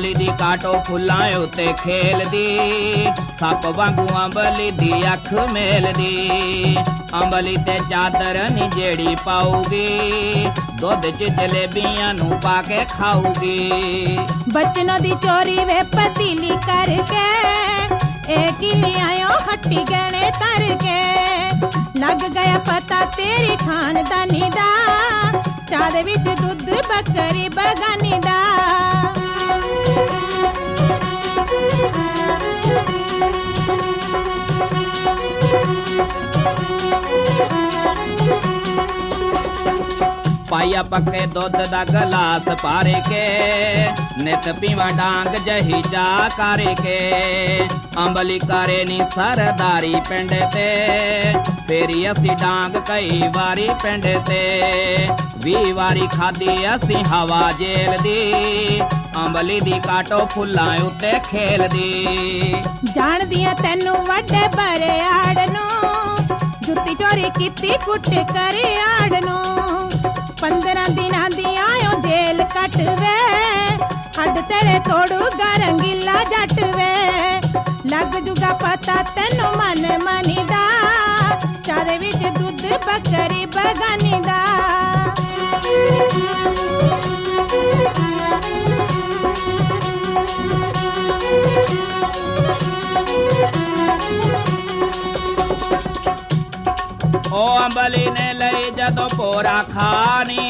अंबली दी काटो फुल्लां उत्ते खेलदी, सप वांगू अंबली दी अख मेलदी। अंबली ते चादर नी जेड़ी पाऊगी, दुध च जलेबियां नू पाके खाऊगी। बचनों दी चोरी वे पतीली करके, एक ही ले आयो हट्टी गहने तर के। लग गया पता तेरी खानदानी दा, चाह दे विच दुध बकरी बगानी दा। पाया पक्के दुध दा गलास पारे के, नित पीवा डांग जही चा करे के। अंबली करे नी सरदारी पिंड ते, फेरी असी डांग कई वारी पिंड ते। 20 वारी खादी असी हवा जेल दी, अंबली दी काटो फुल्लां उत्ते खेल दी। जान दिया तैनू वड्डे बरे आड़नू, जुत्ती चोरी कीती कुट करे आड़नू। 15 दिनां दी आयो जेल कट वे, हड तेरे तोड़ूगा रंगीला जट वे। लग जुगा पता तैनू मन मनी दा, चारे विच दुध बकरी बगानी दा। ओ अंबली ने लई जदों पोरा खानी,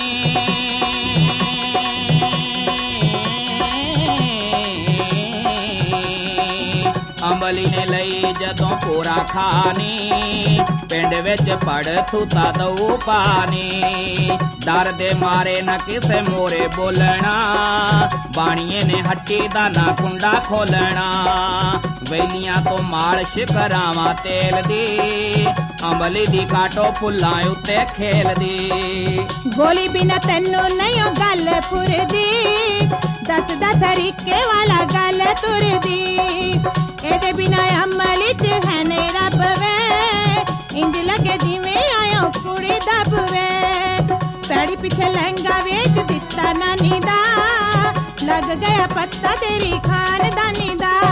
अंबली ने लई जदों पोरा खानी, पिंड विच पड़ थूता दऊ पानी। डर दे मारे न किसे मोरे बोलना, बाणिए ने हट्टी दा ना कुंडा खोलना। वेलियां तो माल शिकरावां तेल दी, अंबली दी काटो फुल्लां उत्ते खेल दी। गोली बिना तैनू नहीं गल फुरदी, दसदा तरीके वाला गल तुरदी। एदे बिना अमली च है नहीं रब वे, इंज लगे जिवें आयो कुड़ी दब वे। पैड़ी पिछे लहंगा वेच दिता नानी दा, लग गया पत्ता तेरी खानदानी दा।